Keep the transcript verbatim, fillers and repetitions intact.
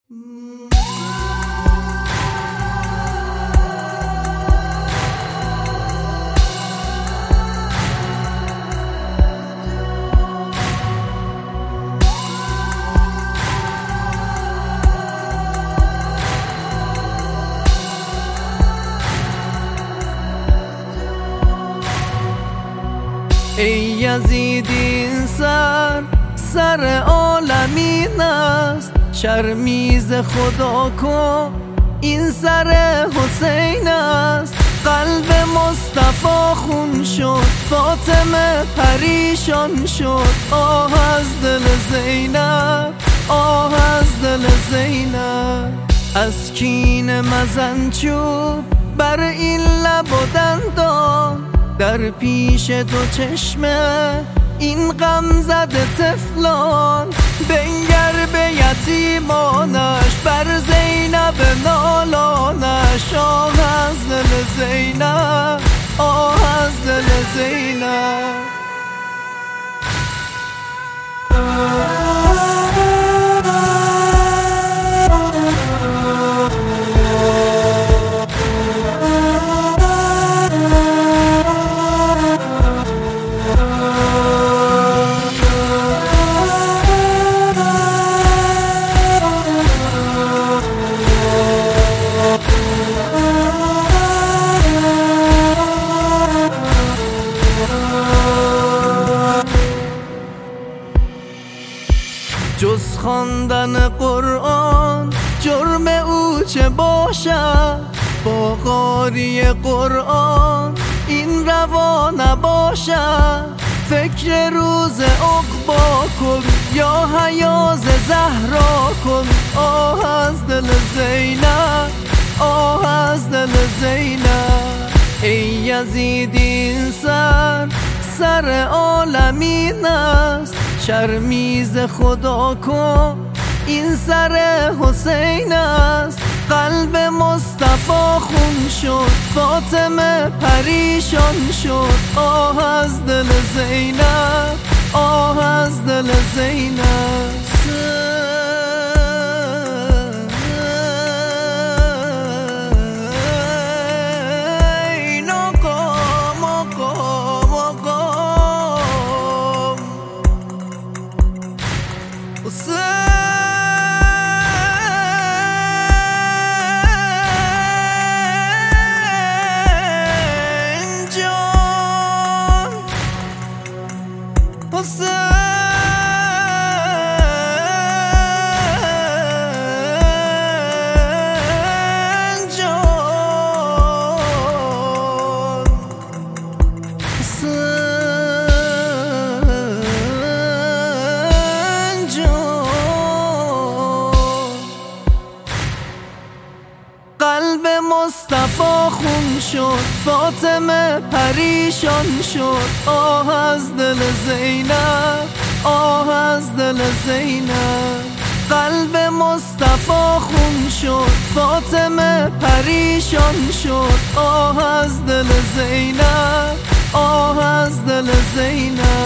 ای یزید این سر سر عالمین است، شرمیز خدا کن این سر حسین است. قلب مصطفی خون شد، فاطمه پریشان شد. آه از دل زینب، آه از دل زینب. از کین مزن چوب بر این لب و دندان، در پیش دو چشمه این غم زده طفلان. بنگر به یتیمانش، بر زینب نالانش. آه از دل زینب، آه از دل زینب. جز خواندن قرآن جرم او چه باشد؟ با قاری قرآن این روا نباشد. فکر روز عقبا کن یا حیاز زهرا کن. آه از دل زینب، آه از دل زینب. ای یزید این سر سر عالمین است، شرمیز خدا کن این سر حسین است. قلب مصطفی خون شد، فاطمه پریشان شد. آه از دل زینب، آه از دل زینب. قلب مصطفی خون شد، فاطمه پریشان شد. آه از دل زینب، آه از دل زینب. قلب مصطفی خون شد، فاطمه پریشان شد. آه از دل زینب، آه از دل زینب.